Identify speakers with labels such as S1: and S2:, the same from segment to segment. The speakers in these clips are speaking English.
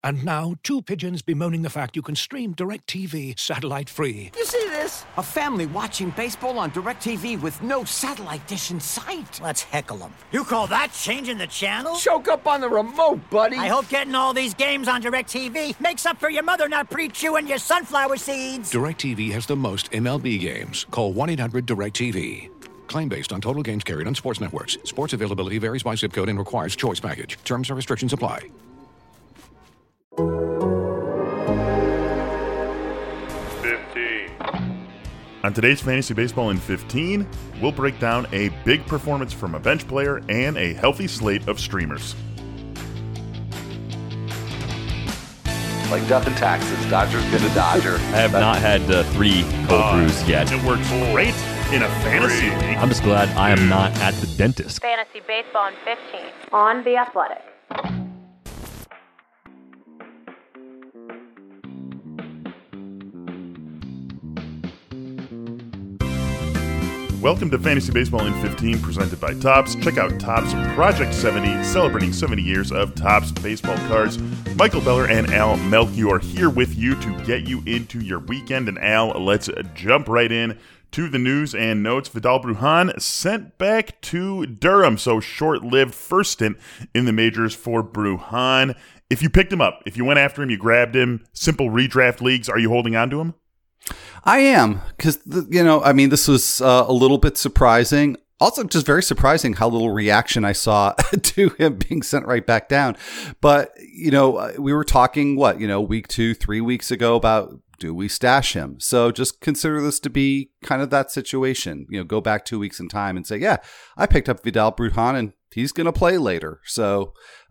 S1: And now, two pigeons bemoaning the fact you can stream DirecTV satellite-free.
S2: You see this? A family watching baseball on DirecTV with no satellite dish in sight.
S3: Let's heckle them. You call that changing the channel?
S2: Choke up on the remote, buddy.
S3: I hope getting all these games on DirecTV makes up for your mother not pre-chewing your sunflower seeds.
S1: DirecTV has the most MLB games. Call 1-800-DirecTV. Claim based on total games carried on sports networks. Sports availability varies by zip code and requires choice package. Terms and restrictions apply.
S4: 15. On today's Fantasy Baseball in 15, we'll break down a big performance from a bench player and a healthy slate of streamers.
S5: Like death and taxes, Dodger's been a Dodger.
S6: I have not had 3 cold brews yet.
S4: It works great in a fantasy league.
S6: I'm just glad I am not at the dentist.
S7: Fantasy Baseball in 15 on The Athletic.
S4: Welcome to Fantasy Baseball in 15, presented by Topps. Check out Topps Project 70, celebrating 70 years of Topps baseball cards. Michael Beller and Al Melchior are here with you to get you into your weekend. And Al, let's jump right in to the news and notes. Vidal Brujan sent back to Durham, so short-lived first stint in the majors for Brujan. If you picked him up, if you went after him, you grabbed him, simple redraft leagues, are you holding on to him?
S8: I am, because, this was a little bit surprising. Also, just very surprising how little reaction I saw to him being sent right back down. But, we were talking, week 2, 3 weeks ago about, do we stash him? So just consider this to be kind of that situation. Go back 2 weeks in time and say, yeah, I picked up Vidal Brujan and he's going to play later. So,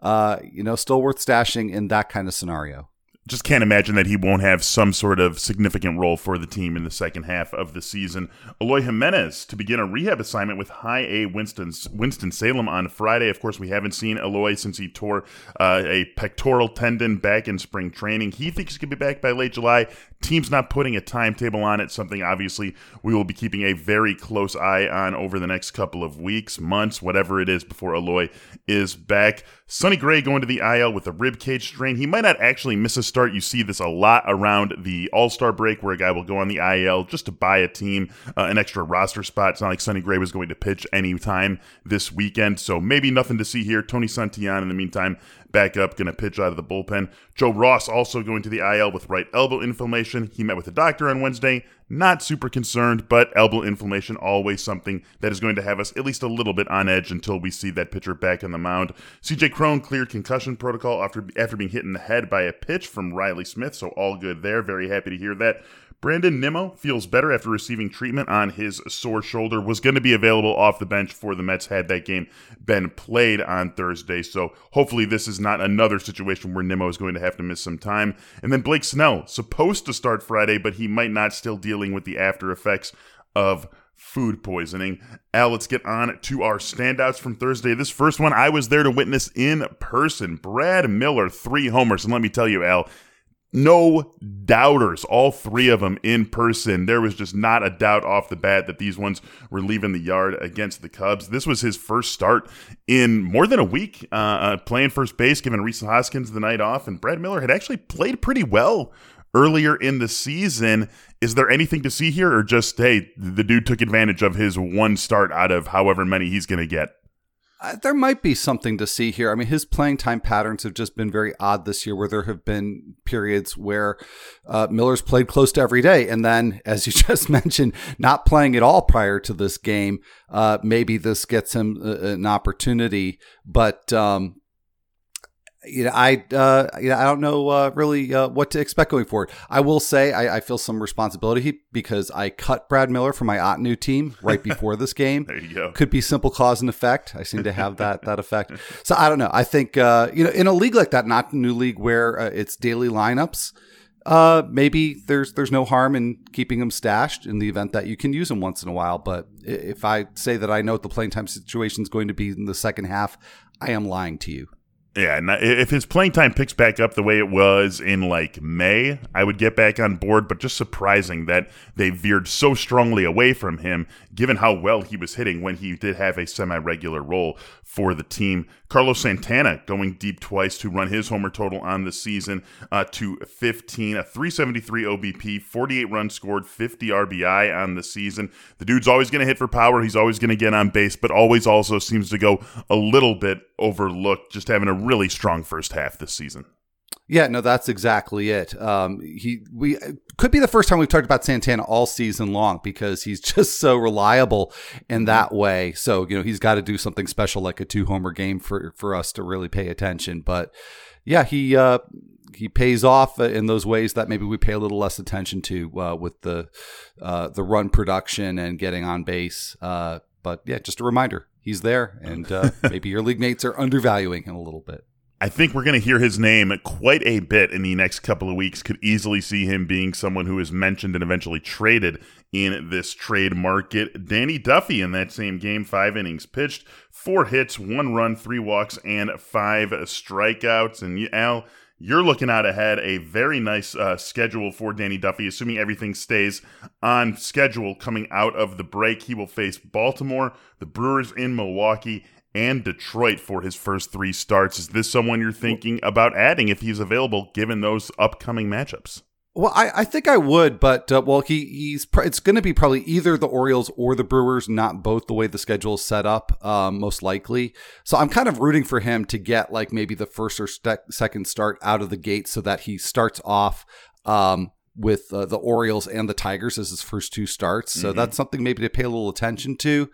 S8: still worth stashing in that kind of scenario.
S4: Just can't imagine that he won't have some sort of significant role for the team in the second half of the season. Eloy Jimenez to begin a rehab assignment with High A Winston-Salem on Friday. Of course, we haven't seen Eloy since he tore a pectoral tendon back in spring training. He thinks he could be back by late July. Team's not putting a timetable on it, something obviously we will be keeping a very close eye on over the next couple of weeks, months, whatever it is before Eloy is back. Sonny Gray going to the IL with a rib cage strain. He might not actually miss a start. You see this a lot around the All-Star break where a guy will go on the IL just to buy a team an extra roster spot. It's not like Sonny Gray was going to pitch anytime this weekend, so maybe nothing to see here. Tony Santillan, in the meantime, back up, going to pitch out of the bullpen. Joe Ross also going to the IL with right elbow inflammation. He met with the doctor on Wednesday. Not super concerned, but elbow inflammation, always something that is going to have us at least a little bit on edge until we see that pitcher back on the mound. CJ Cron cleared concussion protocol after being hit in the head by a pitch from Riley Smith, so all good there. Very happy to hear that. Brandon Nimmo feels better after receiving treatment on his sore shoulder. Was going to be available off the bench for the Mets had that game been played on Thursday. So hopefully this is not another situation where Nimmo is going to have to miss some time. And then Blake Snell, supposed to start Friday, but he might not, still dealing with the after effects of food poisoning. Al, let's get on to our standouts from Thursday. This first one I was there to witness in person. Brad Miller, 3 homers. And let me tell you, Al, no doubters, all 3 of them in person. There was just not a doubt off the bat that these ones were leaving the yard against the Cubs. This was his first start in more than a week, playing first base, giving Rhys Hoskins the night off, and Brad Miller had actually played pretty well earlier in the season. Is there anything to see here, or just, hey, the dude took advantage of his one start out of however many he's going to get?
S8: There might be something to see here. I mean, his playing time patterns have just been very odd this year, where there have been periods where Miller's played close to every day. And then, as you just mentioned, not playing at all prior to this game. Maybe this gets him an opportunity. But I don't know really what to expect going forward. I will say I feel some responsibility because I cut Brad Miller from my Ottoneu team right before this game.
S4: There you go.
S8: Could be simple cause and effect. I seem to have that effect. So I don't know. I think in a league like that, not a new league where it's daily lineups, maybe there's no harm in keeping him stashed in the event that you can use him once in a while. But if I say that I know what the playing time situation is going to be in the second half, I am lying to you.
S4: Yeah, if his playing time picks back up the way it was in like May, I would get back on board, but just surprising that they veered so strongly away from him, given how well he was hitting when he did have a semi-regular role for the team. Carlos Santana going deep twice to run his homer total on the season to 15, a 373 OBP, 48 runs scored, 50 RBI on the season. The dude's always going to hit for power. He's always going to get on base, but always also seems to go a little bit overlooked, just having a really strong first half this season.
S8: Yeah, no, that's exactly it. We could be the first time we've talked about Santana all season long because he's just so reliable in that way. So, he's got to do something special like a 2-homer game for us to really pay attention. But yeah, he pays off in those ways that maybe we pay a little less attention to with the run production and getting on base. But yeah, just a reminder, he's there, and maybe your league mates are undervaluing him a little bit.
S4: I think we're going to hear his name quite a bit in the next couple of weeks. Could easily see him being someone who is mentioned and eventually traded in this trade market. Danny Duffy in that same game, 5 innings pitched, 4 hits, 1 run, 3 walks, and 5 strikeouts. And Al, you're looking out ahead a very nice schedule for Danny Duffy, assuming everything stays on schedule coming out of the break. He will face Baltimore, the Brewers in Milwaukee, and Detroit for his first 3 starts. Is this someone you're thinking about adding if he's available, given those upcoming matchups?
S8: Well, I think I would, but it's going to be probably either the Orioles or the Brewers, not both the way the schedule is set up, most likely. So I'm kind of rooting for him to get like maybe the first or second start out of the gate so that he starts off with the Orioles and the Tigers as his first 2 starts. So that's something maybe to pay a little attention to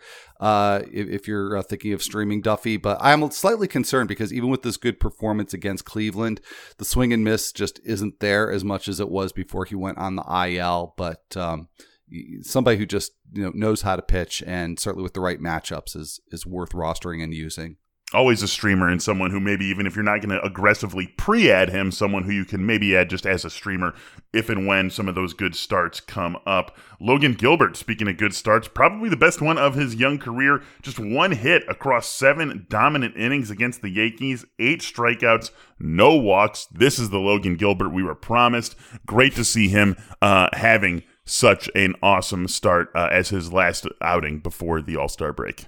S8: if you're thinking of streaming Duffy. But I'm slightly concerned because even with this good performance against Cleveland, the swing and miss just isn't there as much as it was before he went on the IL. But somebody who just knows how to pitch and certainly with the right matchups is worth rostering and using.
S4: Always a streamer and someone who maybe even if you're not going to aggressively pre-add him, someone who you can maybe add just as a streamer if and when some of those good starts come up. Logan Gilbert, speaking of good starts, probably the best one of his young career. Just 1 hit across 7 dominant innings against the Yankees, 8 strikeouts, no walks. This is the Logan Gilbert we were promised. Great to see him having such an awesome start as his last outing before the All-Star break.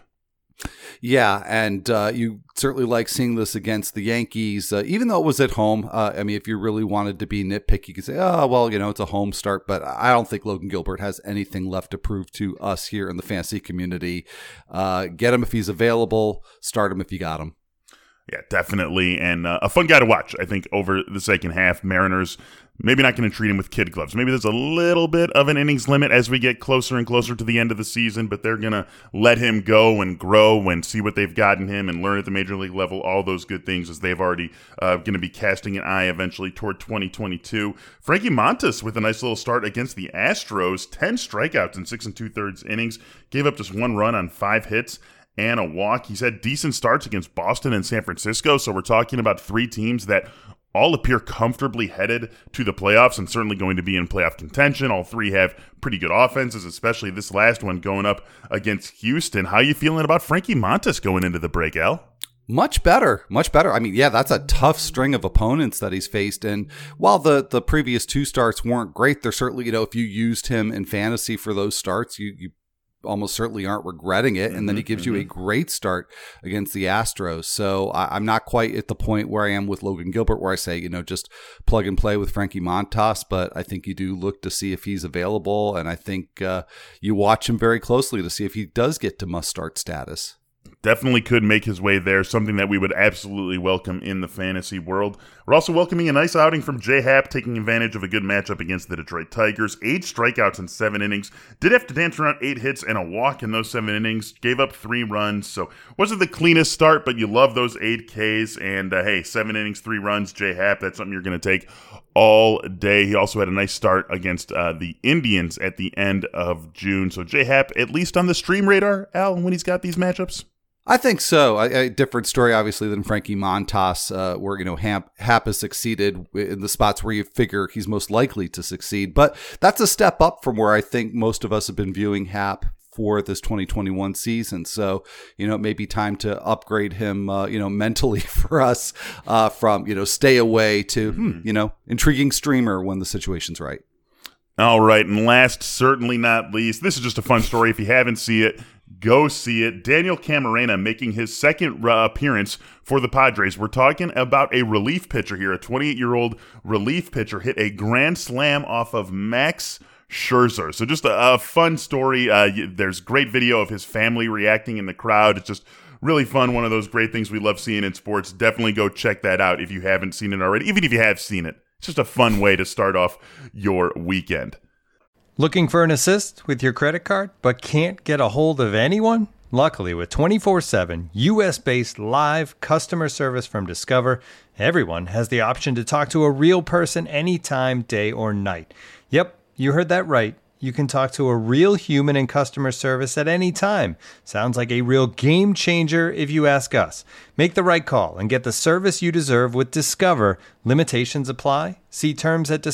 S8: Yeah, and you certainly like seeing this against the Yankees, even though it was at home. If you really wanted to be nitpicky, you could say, oh, well, it's a home start, but I don't think Logan Gilbert has anything left to prove to us here in the fantasy community. Get him if he's available, start him if you got him.
S4: Yeah, definitely, and a fun guy to watch, I think, over the second half. Mariners maybe not going to treat him with kid gloves. Maybe there's a little bit of an innings limit as we get closer and closer to the end of the season, but they're going to let him go and grow and see what they've got in him and learn at the major league level, all those good things as they've already going to be casting an eye eventually toward 2022. Frankie Montas with a nice little start against the Astros, 10 strikeouts in 6 2/3 innings, gave up just 1 run on 5 hits and a walk. He's had decent starts against Boston and San Francisco, so we're talking about 3 teams that all appear comfortably headed to the playoffs and certainly going to be in playoff contention. All 3 have pretty good offenses, especially this last one going up against Houston. How are you feeling about Frankie Montas going into the break, Al?
S8: Much better. That's a tough string of opponents that he's faced. And while the previous 2 starts weren't great, they're certainly, if you used him in fantasy for those starts, you almost certainly aren't regretting it. And then he gives you a great start against the Astros. So I'm not quite at the point where I am with Logan Gilbert, where I say, just plug and play with Frankie Montas. But I think you do look to see if he's available. And I think you watch him very closely to see if he does get to must start status.
S4: Definitely could make his way there, something that we would absolutely welcome in the fantasy world. We're also welcoming a nice outing from J Happ, taking advantage of a good matchup against the Detroit Tigers. 8 strikeouts in 7 innings. Did have to dance around 8 hits and a walk in those 7 innings. Gave up 3 runs, so wasn't the cleanest start, but you love those 8 Ks. And hey, 7 innings, 3 runs, J Happ, that's something you're going to take all day. He also had a nice start against the Indians at the end of June. So J Happ, at least on the stream radar, Al, when he's got these matchups?
S8: I think so. A different story, obviously, than Frankie Montas, where, Happ has succeeded in the spots where you figure he's most likely to succeed. But that's a step up from where I think most of us have been viewing Happ for this 2021 season. So, it may be time to upgrade him, mentally for us from, stay away to, intriguing streamer when the situation's right.
S4: All right. And last, certainly not least, this is just a fun story. If you haven't seen it, go see it. Daniel Camarena making his second appearance for the Padres. We're talking about a relief pitcher here. A 28-year-old relief pitcher hit a grand slam off of Max Scherzer. So just a fun story. There's great video of his family reacting in the crowd. It's just really fun. One of those great things we love seeing in sports. Definitely go check that out if you haven't seen it already. Even if you have seen it. It's just a fun way to start off your weekend.
S9: Looking for an assist with your credit card, but can't get a hold of anyone? Luckily, with 24/7 U.S.-based live customer service from Discover, everyone has the option to talk to a real person anytime, day or night. Yep, you heard that right. You can talk to a real human in customer service at any time. Sounds like a real game changer if you ask us. Make the right call and get the service you deserve with Discover. Limitations apply. See terms at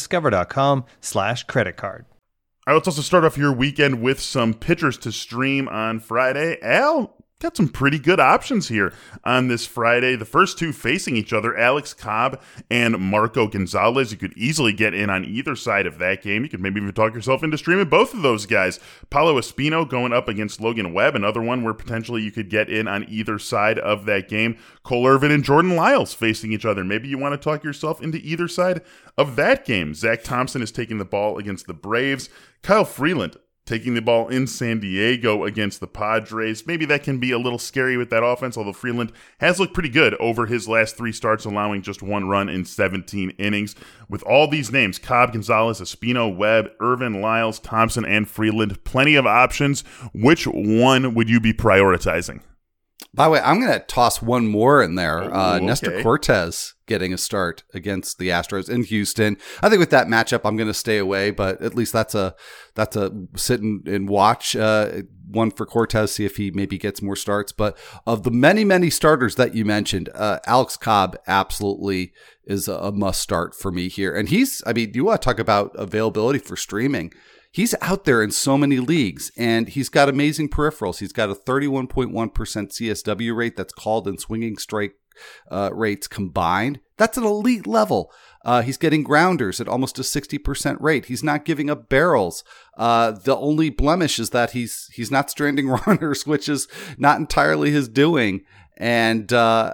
S9: discover.com/creditcard.
S4: All right, let's also start off your weekend with some pitchers to stream on Friday. Al, got some pretty good options here on this Friday. The first two facing each other, Alex Cobb and Marco Gonzalez. You could easily get in on either side of that game. You could maybe even talk yourself into streaming both of those guys. Paulo Espino going up against Logan Webb, another one where potentially you could get in on either side of that game. Cole Irvin and Jordan Lyles facing each other. Maybe you want to talk yourself into either side of that game. Zach Thompson is taking the ball against the Braves. Kyle Freeland taking the ball in San Diego against the Padres. Maybe that can be a little scary with that offense, although Freeland has looked pretty good over his last 3 starts, allowing just 1 run in 17 innings. With all these names, Cobb, Gonzalez, Espino, Webb, Irvin, Lyles, Thompson, and Freeland, plenty of options. Which one would you be prioritizing?
S8: By the way, I'm going to toss one more in there.
S4: Okay.
S8: Nestor Cortez getting a start against the Astros in Houston. I think with that matchup, I'm going to stay away, but at least that's a sit and watch one for Cortez, see if he maybe gets more starts. But of the many starters that you mentioned, Alex Cobb absolutely is a must start for me here. And you want to talk about availability for streaming. He's out there in so many leagues, and he's got amazing peripherals. He's got a 31.1% CSW rate that's called and swinging strike rates combined. That's an elite level. He's getting grounders at almost a 60% rate. He's not giving up barrels. The only blemish is that he's not stranding runners, which is not entirely his doing. And,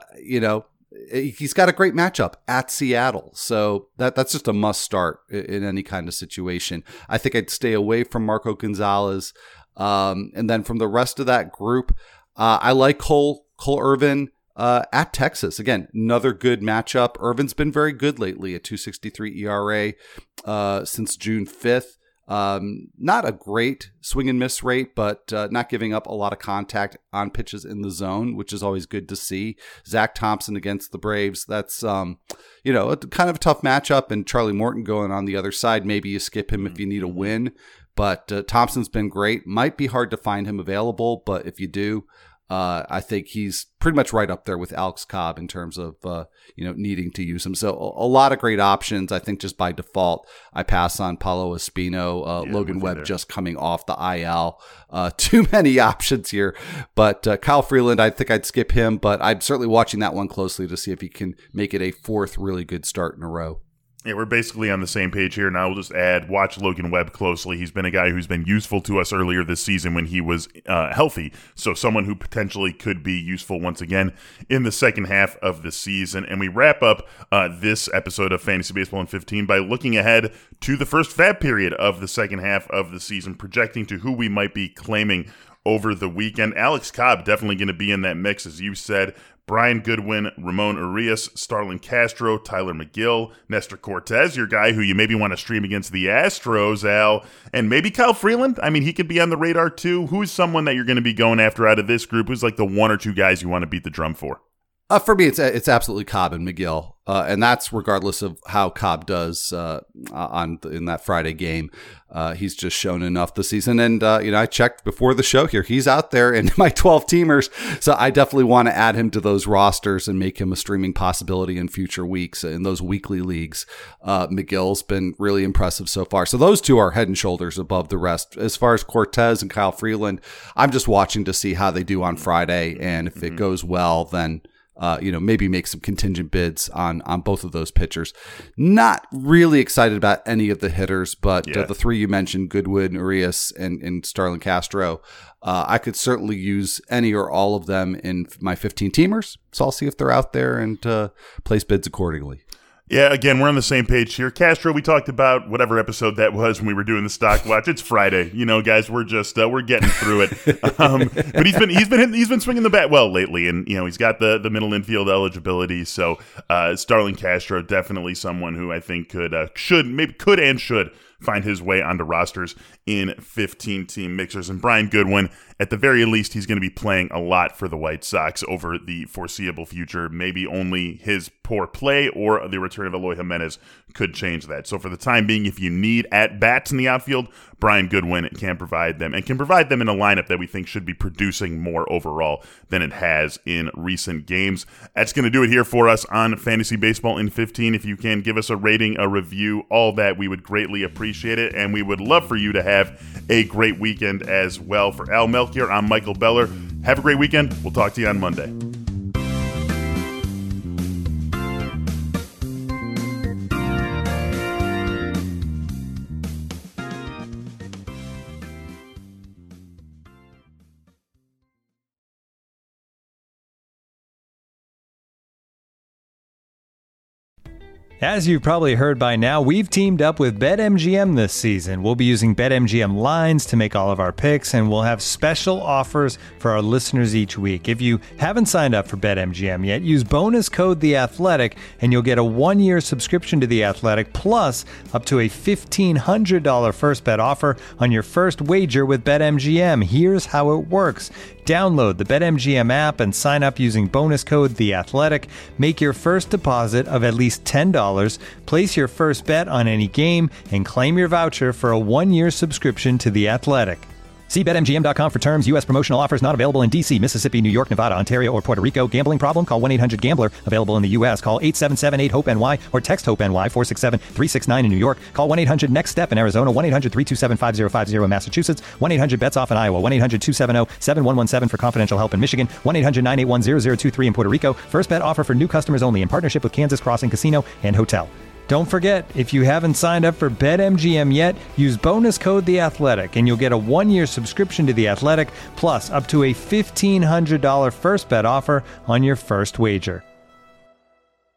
S8: he's got a great matchup at Seattle. So that's just a must start in any kind of situation. I think I'd stay away from Marco Gonzalez. And then from the rest of that group, I like Cole Irvin at Texas. Again, another good matchup. Irvin's been very good lately, a 2.63 ERA since June 5th. Not a great swing and miss rate, but not giving up a lot of contact on pitches in the zone, which is always good to see. Zach Thompson against the Braves. That's, a kind of a tough matchup, and Charlie Morton going on the other side. Maybe you skip him if you need a win, but Thompson's been great. Might be hard to find him available, but if you do, I think he's pretty much right up there with Alex Cobb in terms of, needing to use him. So a lot of great options. I think just by default, I pass on Paulo Espino, Logan Webb just coming off the IL. Too many options here, but Kyle Freeland, I think I'd skip him, but I'm certainly watching that one closely to see if he can make it a 4th really good start in a row.
S4: Yeah, we're basically on the same page here. Now we'll just watch Logan Webb closely. He's been a guy who's been useful to us earlier this season when he was healthy. So someone who potentially could be useful once again in the second half of the season. And we wrap up this episode of Fantasy Baseball in 15 by looking ahead to the first FAB period of the second half of the season, projecting to who we might be claiming over the weekend. Alex Cobb definitely going to be in that mix, as you said. Brian Goodwin, Ramon Urias, Starlin Castro, Tyler McGill, Nestor Cortez, your guy who you maybe want to stream against the Astros, Al, and maybe Kyle Freeland. I mean, he could be on the radar too. Who's someone that you're going to be going after out of this group? Who's like the 1 or 2 guys you want to beat the drum for?
S8: For me, it's absolutely Cobb and McGill. And that's regardless of how Cobb does in that Friday game. He's just shown enough this season. And, I checked before the show here. He's out there in my 12 teamers. So I definitely want to add him to those rosters and make him a streaming possibility in future weeks in those weekly leagues. McGill's been really impressive so far. So those two are head and shoulders above the rest. As far as Cortez and Kyle Freeland, I'm just watching to see how they do on Friday. And if it goes well, then maybe make some contingent bids on both of those pitchers. Not really excited about any of the hitters, but the three you mentioned, Goodwin, Urias, and Starlin Castro, I could certainly use any or all of them in my 15 teamers. So I'll see if they're out there and place bids accordingly.
S4: Yeah, again, we're on the same page here. Castro, we talked about whatever episode that was when we were doing the stock watch. It's Friday, guys. We're just we're getting through it. But he's been swinging the bat well lately, and he's got the middle infield eligibility. So Starlin Castro, definitely someone who I think could and should find his way onto rosters in 15-team mixers. And Brian Goodwin, at the very least, he's going to be playing a lot for the White Sox over the foreseeable future. Maybe only his poor play or the return of Eloy Jimenez could change that. So for the time being, if you need at-bats in the outfield, Brian Goodwin can provide them, and can provide them in a lineup that we think should be producing more overall than it has in recent games. That's going to do it here for us on Fantasy Baseball in 15. If you can give us a rating, a review, all that, we would greatly appreciate it, and we would love for you to have a great weekend as well. For Al Melchior, I'm Michael Beller. Have a great weekend. We'll talk to you on Monday.
S9: As you've probably heard by now, we've teamed up with BetMGM this season. We'll be using BetMGM lines to make all of our picks, and we'll have special offers for our listeners each week. If you haven't signed up for BetMGM yet, use bonus code The Athletic, and you'll get a 1-year subscription to The Athletic, plus up to a $1,500 first bet offer on your first wager with BetMGM. Here's how it works. Download the BetMGM app and sign up using bonus code The Athletic. Make your first deposit of at least $10. Place your first bet on any game and claim your voucher for a 1-year subscription to The Athletic. See BetMGM.com for terms. U.S. promotional offers not available in D.C., Mississippi, New York, Nevada, Ontario, or Puerto Rico. Gambling problem? Call 1-800-GAMBLER. Available in the U.S. Call 877-8-HOPE-NY or text HOPE-NY 467-369 in New York. Call 1-800-NEXT-STEP in Arizona. 1-800-327-5050 in Massachusetts. 1-800-BETS-OFF in Iowa. 1-800-270-7117 for confidential help in Michigan. 1-800-981-0023 in Puerto Rico. First bet offer for new customers only in partnership with Kansas Crossing Casino and Hotel. Don't forget, if you haven't signed up for BetMGM yet, use bonus code The Athletic, and you'll get a 1-year subscription to The Athletic, plus up to a $1,500 first bet offer on your first wager.